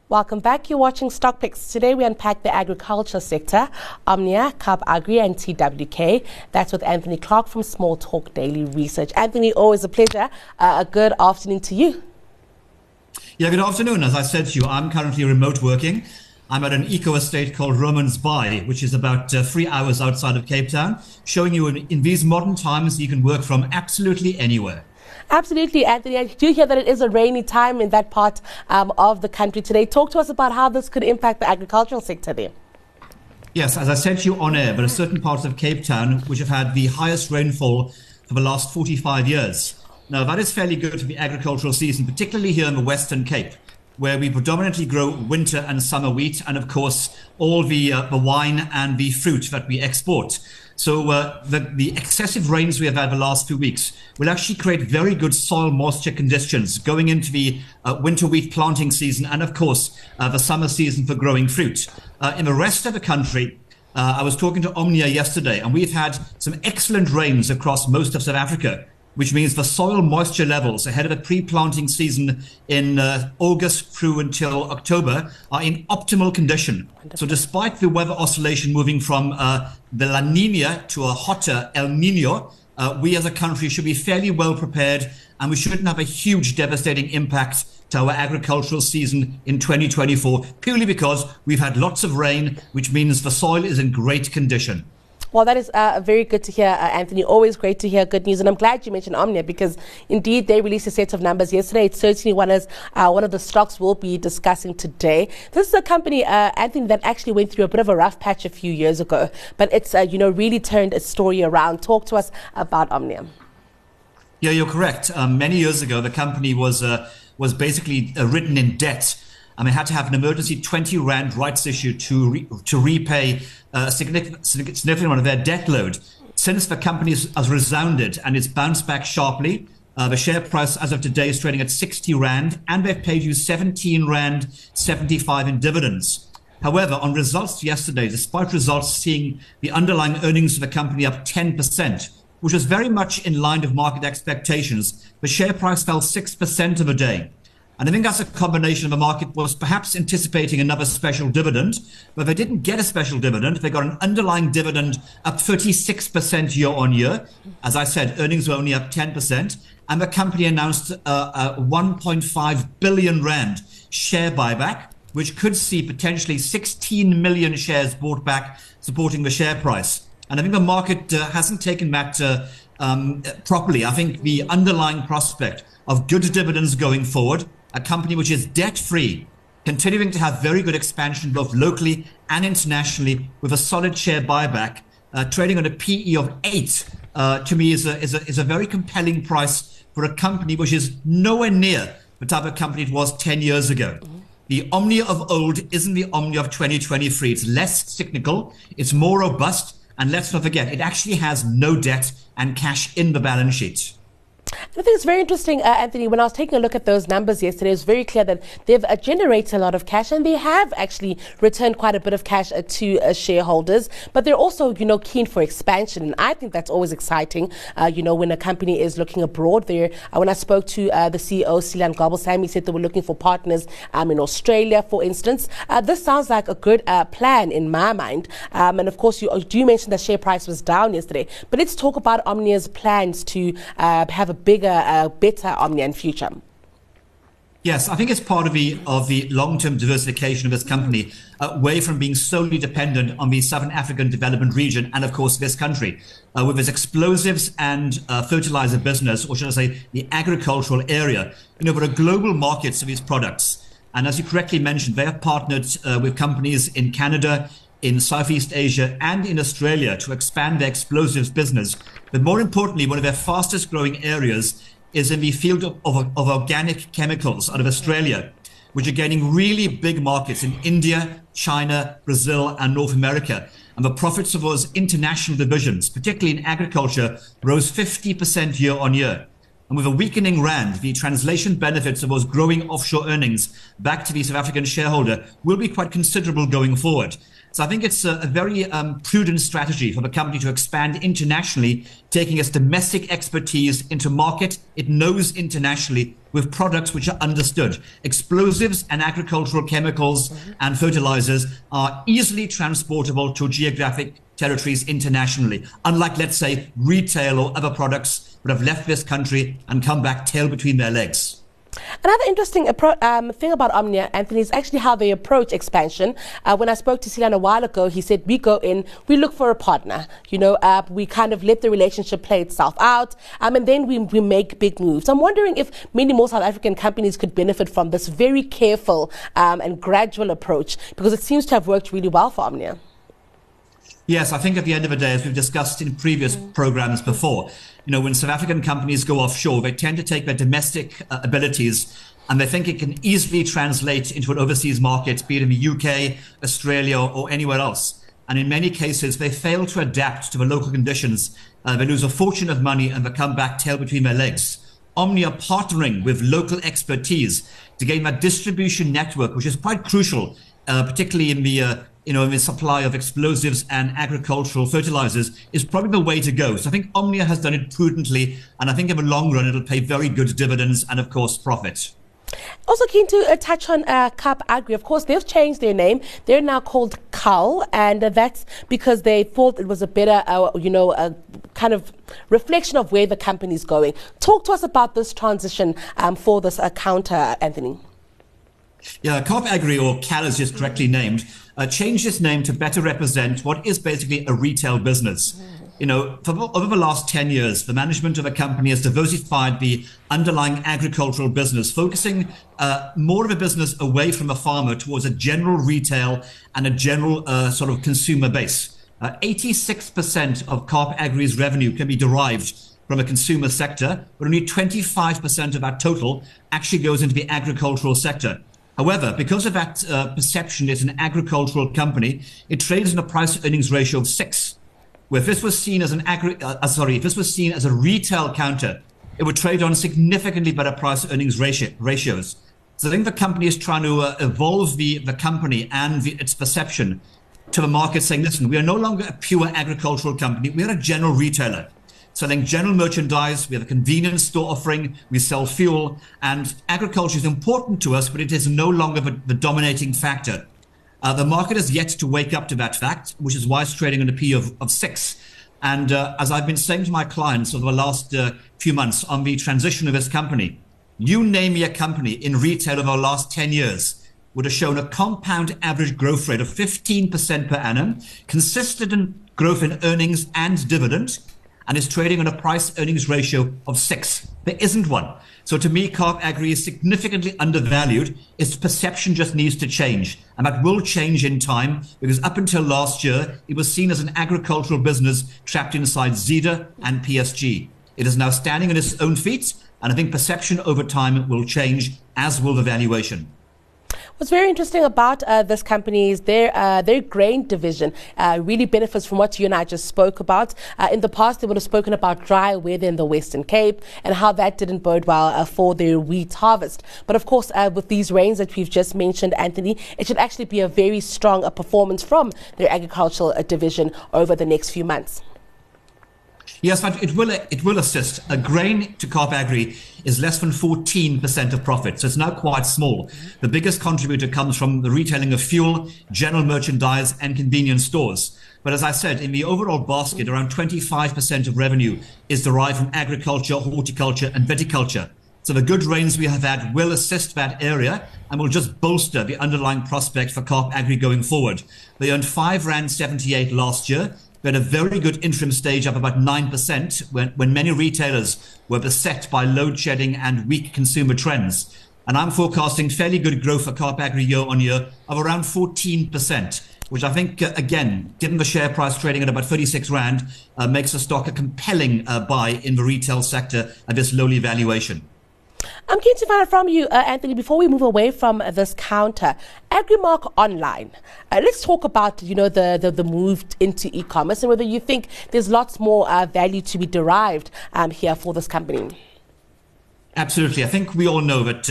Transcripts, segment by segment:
Welcome back. You're watching Stock Picks. Today we unpack the agriculture sector, Omnia, Kaap Agri and TWK. That's with Anthony Clark from Small Talk Daily Research. Anthony, always a pleasure. A good afternoon to you. Yeah, good afternoon. As I said to you, I'm currently remote working. I'm at an eco estate called Romans Bay, which is about 3 hours outside of Cape Town, showing you in these modern times you can work from absolutely anywhere. Absolutely, Anthony. I do hear that it is a rainy time in that part of the country today. Talk to us about how this could impact the agricultural sector there. Yes, as I said to you on air, there are certain parts of Cape Town which have had the highest rainfall for the last 45 years. Now, that is fairly good for the agricultural season, particularly here in the Western Cape, where we predominantly grow winter and summer wheat, and of course, all the wine and the fruit that we export. So the excessive rains we have had the last few weeks will actually create very good soil moisture conditions going into the winter wheat planting season and, of course, the summer season for growing fruit. In the rest of the country, I was talking to Omnia yesterday, and we've had some excellent rains across most of South Africa, which means the soil moisture levels ahead of the pre-planting season in August through until October are in optimal condition. Wonderful. So despite the weather oscillation moving from the La Nina to a hotter El Nino, we as a country should be fairly well prepared, and we shouldn't have a huge devastating impact to our agricultural season in 2024, purely because we've had lots of rain, which means the soil is in great condition. Well, that is very good to hear, Anthony. Always great to hear good news. And I'm glad you mentioned Omnia because, indeed, they released a set of numbers yesterday. It's certainly one of the stocks we'll be discussing today. This is a company, Anthony, that actually went through a bit of a rough patch a few years ago. But it's, really turned its story around. Talk to us about Omnia. Yeah, you're correct. Many years ago, the company was basically written in debt. And they had to have an emergency 20 Rand rights issue to repay a significant amount of their debt load. Since the company has resounded and it's bounced back sharply, the share price as of today is trading at 60 Rand, and they've paid you 17 Rand 75 in dividends. However, on results yesterday, despite results seeing the underlying earnings of the company up 10%, which was very much in line with market expectations, the share price fell 6% of a day. And I think that's a combination of the market was perhaps anticipating another special dividend, but they didn't get a special dividend. They got an underlying dividend up 36% year on year. As I said, earnings were only up 10%. And the company announced a 1.5 billion Rand share buyback, which could see potentially 16 million shares bought back, supporting the share price. And I think the market hasn't taken that properly. I think the underlying prospect of good dividends going forward, a company which is debt-free, continuing to have very good expansion both locally and internationally with a solid share buyback, trading on a PE of 8, to me is a very compelling price for a company which is nowhere near the type of company it was 10 years ago. The Omnia of old isn't the Omnia of 2023. It's less cyclical, it's more robust, and let's not forget, it actually has no debt and cash in the balance sheet. I think it's very interesting, Anthony, when I was taking a look at those numbers yesterday, it was very clear that they've generated a lot of cash and they have actually returned quite a bit of cash to shareholders, but they're also, keen for expansion. And I think that's always exciting, when a company is looking abroad. When I spoke to the CEO, Silan Gobelsam, he said they were looking for partners in Australia, for instance. This sounds like a good plan in my mind. And of course, you do mention the share price was down yesterday, but let's talk about Omnia's plans to have a bigger, better Omnia in future. Yes, I think it's part of the long-term diversification of this company, away from being solely dependent on the Southern African development region and, of course, this country. With its explosives and fertilizer business, or should I say the agricultural area, there are global markets of these products. And as you correctly mentioned, they have partnered with companies in Canada, in Southeast Asia and in Australia to expand their explosives business. But more importantly, one of their fastest growing areas is in the field of organic chemicals out of Australia, which are gaining really big markets in India, China, Brazil and North America. And the profits of those international divisions, particularly in agriculture, rose 50% year on year. And with a weakening rand, the translation benefits of those growing offshore earnings back to the South African shareholder will be quite considerable going forward. So I think it's a very prudent strategy for the company to expand internationally, taking its domestic expertise into market it knows internationally with products which are understood. Explosives and agricultural chemicals and fertilizers are easily transportable to geographic territories internationally, unlike, let's say, retail or other products that have left this country and come back tail between their legs. Another interesting thing about Omnia, Anthony, is actually how they approach expansion. When I spoke to Silan a while ago, he said, we go in, we look for a partner. We kind of let the relationship play itself out, and then we make big moves. I'm wondering if many more South African companies could benefit from this very careful and gradual approach, because it seems to have worked really well for Omnia. Yes, I think at the end of the day, as we've discussed in previous programs before, when South African companies go offshore, they tend to take their domestic abilities and they think it can easily translate into an overseas market, be it in the UK, Australia, or anywhere else. And in many cases, they fail to adapt to the local conditions. They lose a fortune of money and they come back tail between their legs. Omnia partnering with local expertise to gain that distribution network, which is quite crucial, particularly in the supply of explosives and agricultural fertilizers, is probably the way to go. So I think Omnia has done it prudently, and I think in the long run it'll pay very good dividends and, of course, profit. Also keen to touch on Kaap Agri. Of course, they've changed their name. They're now called KAL, and that's because they thought it was a better, a kind of reflection of where the company's going. Talk to us about this transition for this counter, Anthony. Yeah, Kaap Agri, or KAL as it's correctly named, changed its name to better represent what is basically a retail business. Over the last 10 years, the management of the company has diversified the underlying agricultural business, focusing more of a business away from the farmer towards a general retail and a general sort of consumer base. 86% of Kaap Agri's revenue can be derived from a consumer sector, but only 25% of that total actually goes into the agricultural sector. However, because of that perception it's an agricultural company, it trades in a price-earnings ratio of 6. Where if this was seen as a retail counter, it would trade on significantly better price-earnings ratios. So I think the company is trying to evolve the company and its perception to the market, saying, listen, we are no longer a pure agricultural company. We are a general retailer. Selling general merchandise, we have a convenience store offering, we sell fuel, and agriculture is important to us, but it is no longer the dominating factor. The market has yet to wake up to that fact, which is why it's trading on a P of 6. And as I've been saying to my clients over the last few months on the transition of this company, you name me a company in retail over the last 10 years would have shown a compound average growth rate of 15% per annum, consistent growth in earnings and dividend, and is trading on a price-earnings ratio of 6. There isn't one. So to me, Kaap Agri is significantly undervalued. Its perception just needs to change. And that will change in time, because up until last year, it was seen as an agricultural business trapped inside Zeda and PSG. It is now standing on its own feet, and I think perception over time will change, as will the valuation. What's very interesting about this company is their grain division really benefits from what you and I just spoke about. In the past, they would have spoken about dry weather in the Western Cape and how that didn't bode well for their wheat harvest. But of course, with these rains that we've just mentioned, Anthony, it should actually be a very strong performance from their agricultural division over the next few months. Yes, but it will assist. A grain to Kaap Agri is less than 14% of profit, so it's now quite small. The biggest contributor comes from the retailing of fuel, general merchandise, and convenience stores. But as I said, in the overall basket, around 25% of revenue is derived from agriculture, horticulture, and viticulture. So the good rains we have had will assist that area and will just bolster the underlying prospect for Kaap Agri going forward. They earned R5.78 last year. We had a very good interim stage up about 9% when many retailers were beset by load shedding and weak consumer trends. And I'm forecasting fairly good growth for Kaap Agri year on year of around 14%, which I think, again, given the share price trading at about 36 Rand, makes the stock a compelling buy in the retail sector at this lowly valuation. I'm keen to find out from you, Anthony, before we move away from this counter, Agrimark Online. Let's talk about, the move into e-commerce and whether you think there's lots more value to be derived here for this company. Absolutely. I think we all know that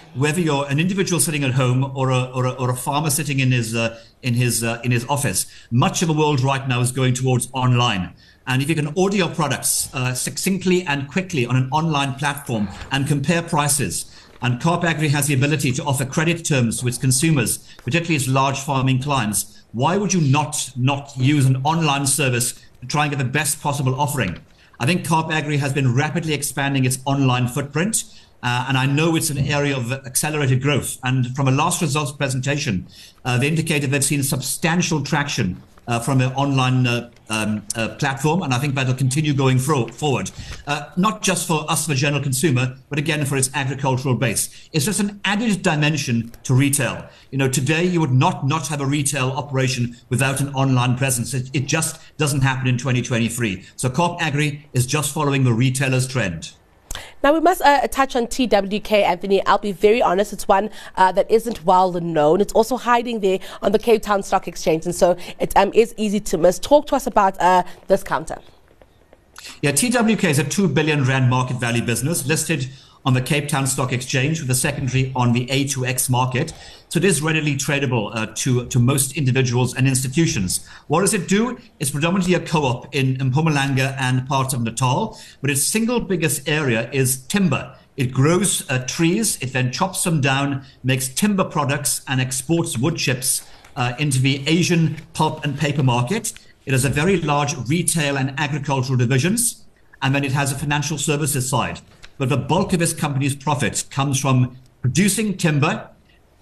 whether you're an individual sitting at home or a farmer sitting in his office, much of the world right now is going towards online. And if you can order your products succinctly and quickly on an online platform and compare prices, and Kaap Agri has the ability to offer credit terms to its consumers, particularly its large farming clients, why would you not use an online service to try and get the best possible offering? I think Kaap Agri has been rapidly expanding its online footprint, and I know it's an area of accelerated growth. And from a last results presentation, they indicated they've seen substantial traction from an online platform, and I think that'll continue going forward. Not just for us, the general consumer, but again for its agricultural base. It's just an added dimension to retail. Today you would not have a retail operation without an online presence. It just doesn't happen in 2023. So Kaap Agri is just following the retailer's trend. Now, we must touch on TWK, Anthony. I'll be very honest, it's one that isn't well known. It's also hiding there on the Cape Town Stock Exchange, and so it is easy to miss. Talk to us about this counter. Yeah, TWK is a 2 billion rand market value business listed on the Cape Town Stock Exchange with a secondary on the A2X market. So it is readily tradable to most individuals and institutions. What does it do? It's predominantly a co-op in Mpumalanga and parts of Natal, but its single biggest area is timber. It grows trees, it then chops them down, makes timber products and exports wood chips into the Asian pulp and paper market. It has a very large retail and agricultural divisions, and then it has a financial services side. But the bulk of this company's profit comes from producing timber,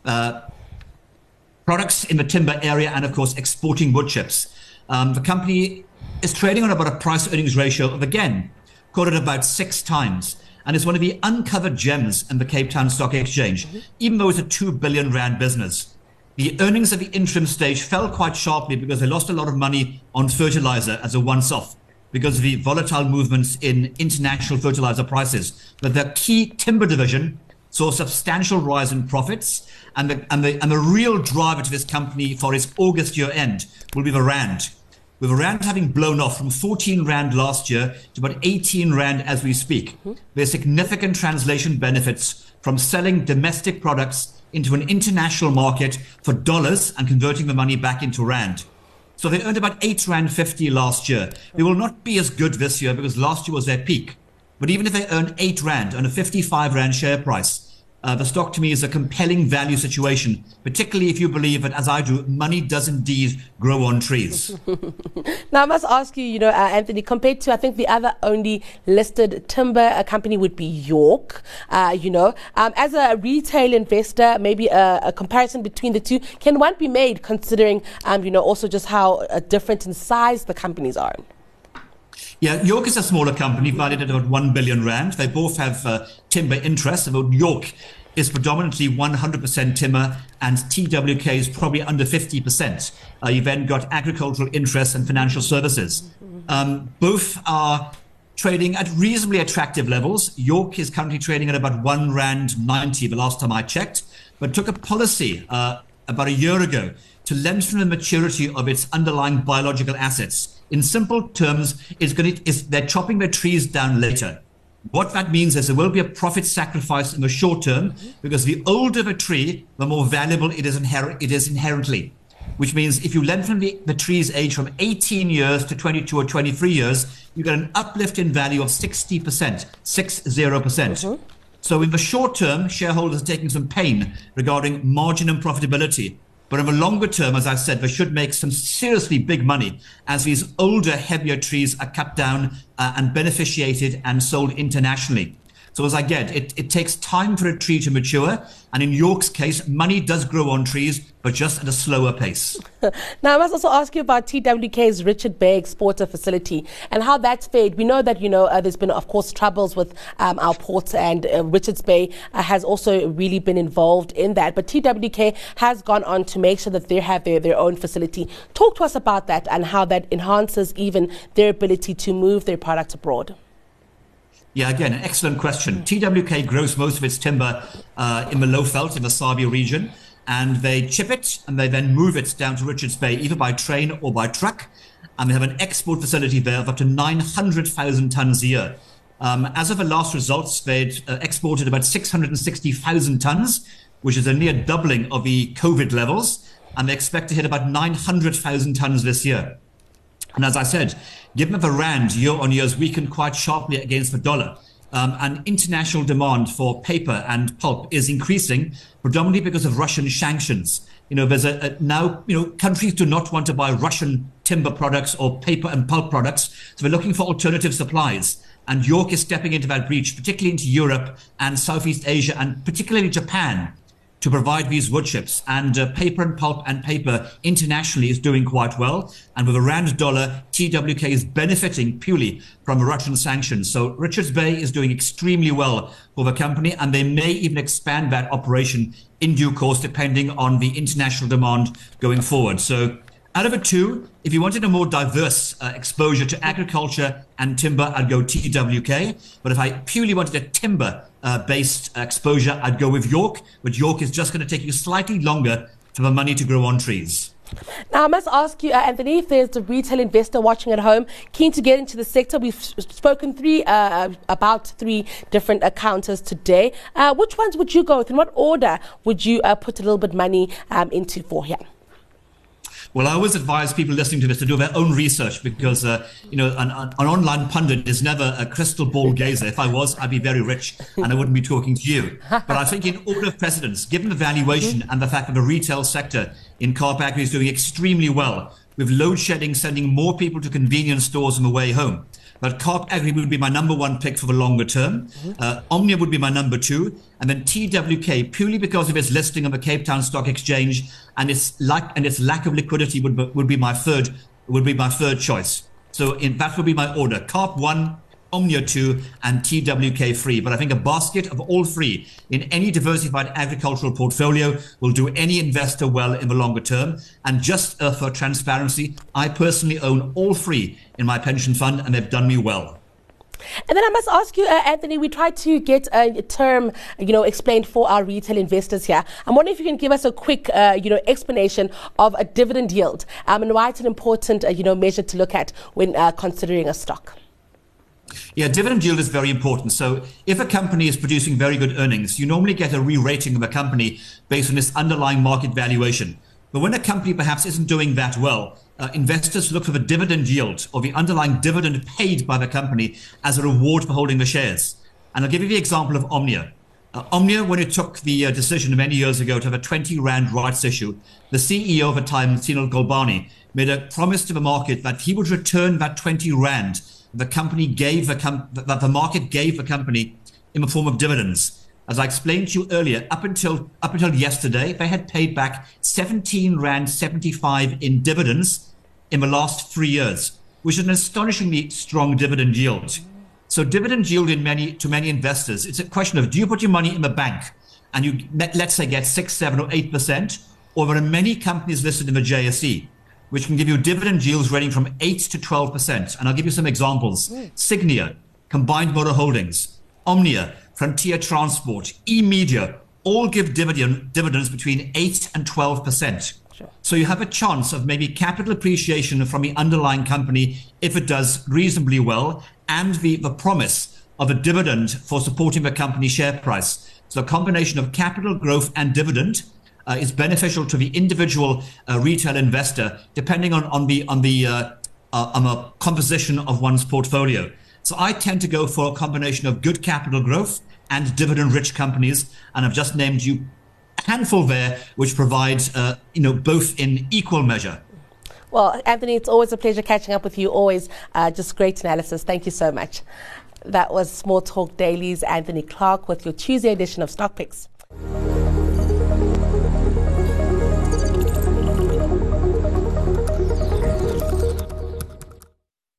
products in the timber area, and of course exporting wood chips. The company is trading on about a price earnings ratio of, again, quoted about 6 times, and is one of the uncovered gems in the Cape Town Stock Exchange. Even though it's a 2 billion rand business, the earnings at the interim stage fell quite sharply because they lost a lot of money on fertilizer as a once-off, because of the volatile movements in international fertilizer prices. But the key timber division saw a substantial rise in profits, and the real driver to this company for its August year end will be the rand. With the rand having blown off from 14 rand last year to about 18 rand as we speak, there's significant translation benefits from selling domestic products into an international market for dollars and converting the money back into rand. So they earned about 8.50 rand last year. They will not be as good this year because last year was their peak. But even if they earn 8 rand on a 55 rand share price, the stock to me is a compelling value situation, particularly if you believe that, as I do, money does indeed grow on trees. Now, I must ask you, Anthony, compared to, I think, the other only listed timber company would be York, as a retail investor, maybe a comparison between the two, can one be made considering, also just how different in size the companies are? Yeah, York is a smaller company, valued at about 1 billion rand. They both have timber interests. About York is predominantly 100% timber, and TWK is probably under 50%. You've then got agricultural interests and financial services. Both are trading at reasonably attractive levels. York is currently trading at about 1.90 rand the last time I checked, but took a policy about a year ago to lengthen the maturity of its underlying biological assets. In simple terms, they're chopping their trees down later. What that means is there will be a profit sacrifice in the short term, because the older the tree, the more valuable it is inherently. Which means if you lengthen the tree's age from 18 years to 22 or 23 years, you get an uplift in value of 60%, 60%. So in the short term, shareholders are taking some pain regarding margin and profitability. But in the longer term, as I said, they should make some seriously big money as these older, heavier trees are cut down and beneficiated and sold internationally. So as I get, it takes time for a tree to mature. And in York's case, money does grow on trees, but just at a slower pace. Now, I must also ask you about TWK's Richard Bay exporter facility and how that's fared. We know that, there's been, of course, troubles with our ports, and Richards Bay has also really been involved in that. But TWK has gone on to make sure that they have their own facility. Talk to us about that and how that enhances even their ability to move their products abroad. Yeah, again, an excellent question. TWK grows most of its timber in the Lowveld, in the Sabi region, and they chip it and they then move it down to Richards Bay, either by train or by truck. And they have an export facility there of up to 900,000 tons a year. As of the last results, they'd exported about 660,000 tons, which is a near doubling of the COVID levels, and they expect to hit about 900,000 tons this year. And as I said, given that the rand year on year has weakened quite sharply against the dollar, and international demand for paper and pulp is increasing, predominantly because of Russian sanctions. There's now, countries do not want to buy Russian timber products or paper and pulp products, so they're looking for alternative supplies. And York is stepping into that breach, particularly into Europe and Southeast Asia, and particularly Japan, to provide these wood chips. And paper and pulp and paper internationally is doing quite well. And with a rand dollar, TWK is benefiting purely from Russian sanctions. So Richards Bay is doing extremely well for the company, and they may even expand that operation in due course, depending on the international demand going forward. So out of the two, if you wanted a more diverse exposure to agriculture and timber, I'd go TWK. But if I purely wanted a timber-based exposure, I'd go with York. But York is just going to take you slightly longer for the money to grow on trees. Now, I must ask you, Anthony, if there's a retail investor watching at home, keen to get into the sector. We've spoken about three different counters today. Which ones would you go with? In what order would you put a little bit money into for here? Well, I always advise people listening to this to do their own research because, an online pundit is never a crystal ball gazer. If I was, I'd be very rich and I wouldn't be talking to you. But I think in order of precedence, given the valuation and the fact that the retail sector in Kaap Agri is doing extremely well, with load shedding sending more people to convenience stores on the way home. But Kaap Agri would be my number one pick for the longer term. Omnia would be my number two. And then TWK, purely because of its listing on the Cape Town Stock Exchange and its lack of liquidity would be my third choice. So that would be my order. Kaap 1, Omnia 2, and TWK 3. But I think a basket of all three in any diversified agricultural portfolio will do any investor well in the longer term. And just for transparency, I personally own all three in my pension fund, and they've done me well. And then I must ask you, Anthony, we tried to get a term, explained for our retail investors here. I'm wondering if you can give us a quick, explanation of a dividend yield and why it's an important, measure to look at when considering a stock. Yeah, dividend yield is very important. So if a company is producing very good earnings, you normally get a re-rating of a company based on its underlying market valuation. But when a company perhaps isn't doing that well, investors look for the dividend yield or the underlying dividend paid by the company as a reward for holding the shares. And I'll give you the example of Omnia. Omnia, when it took the decision many years ago to have a 20 rand rights issue, the CEO of the time, Sinal Golbani, made a promise to the market that he would return that 20 rand that the market gave the company in the form of dividends. As I explained to you earlier, up until yesterday, they had paid back 17 rand 75 in dividends in the last 3 years, which is an astonishingly strong dividend yield. So dividend yield to many investors, it's a question of, do you put your money in the bank and you, let's say, get 6, 7 or 8%, or there are many companies listed in the JSE which can give you dividend yields ranging from 8 to 12%. And I'll give you some examples. Signia, Combined Motor Holdings, Omnia, Frontier Transport, eMedia, all give dividends between 8 and 12%. Sure. So you have a chance of maybe capital appreciation from the underlying company if it does reasonably well, and the promise of a dividend for supporting the company share price. So a combination of capital growth and dividend is beneficial to the individual retail investor, depending on the composition of one's portfolio. So I tend to go for a combination of good capital growth and dividend-rich companies, and I've just named you a handful there, which provides both in equal measure. Well, Anthony, it's always a pleasure catching up with you. Always just great analysis. Thank you so much. That was Small Talk Daily's Anthony Clark with your Tuesday edition of Stock Picks.